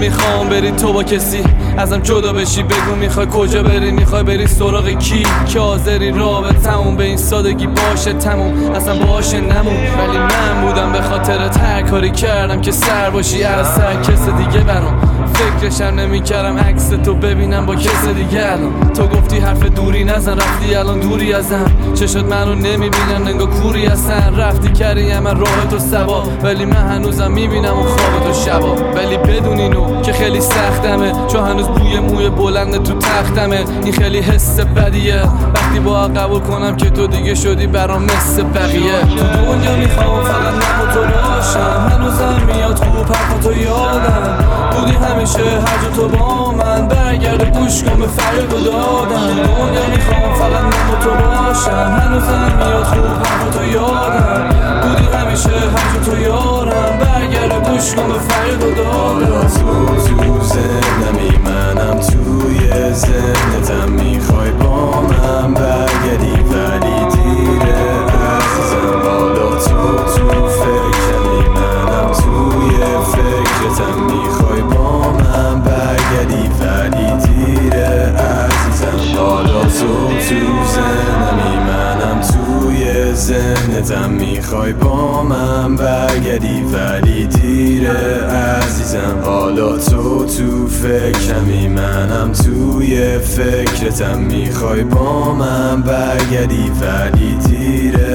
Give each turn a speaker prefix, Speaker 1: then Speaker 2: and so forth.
Speaker 1: نمیخوام بری تو با کسی ازم جدا بشی. بگو میخوای کجا بری، میخوای بری سراغ کی؟ که حاضری رابطمون به این سادگی باشه تموم، اصلا باشه نمون. ولی من بودم به خاطرت هر کاری کردم که سر باشی از سر کس دیگه برام. فکرشم نمیکردم عکس تو ببینم با کس دیگه. الان تو گفتی حرف دوری نزن، رفتی الان دوری ازم. چشات منو نمیبینم نگاه کوری هستن. رفتی کردی من راه تو سوا، ولی من هنوزم میبینم اون خواب تو شبا. ولی بدون اینو که خیلی سختمه، چون هنوز بوی موی بلند تو تختمه. این خیلی حس بدیه وقتی با قبول کنم که تو دیگه شدی برام مثل بقیه. تو دنیا میخوام فقط من و تو باشم، هنوزم میاد خوب حرفاتو یادم. بودی همیشه هر جا تو با من، برگرد گوش کن به فریاد و دادم. دنیا میخوام فقط من و تو باشم، هنوزم میاد خوب حرفاتو یادم. بودی همیشه هر جا تو یارم، برگرد گوش کن به فریاد و دادم.
Speaker 2: تو ذهنمی منم توی ذهنتم، میخوای با من برگردی ولی دیره عزیزم. بالا تو فکرمی منم توی فکرتم، میخوای با من برگردی ولی دیره عزیزم. بالا تو ذهنمی منم توی ذهنتم، میخوای با من برگردی ولی دیره عزیزم. حالا تو فکرمی منم توی فکرتم، میخوای با من برگردی ولی دیره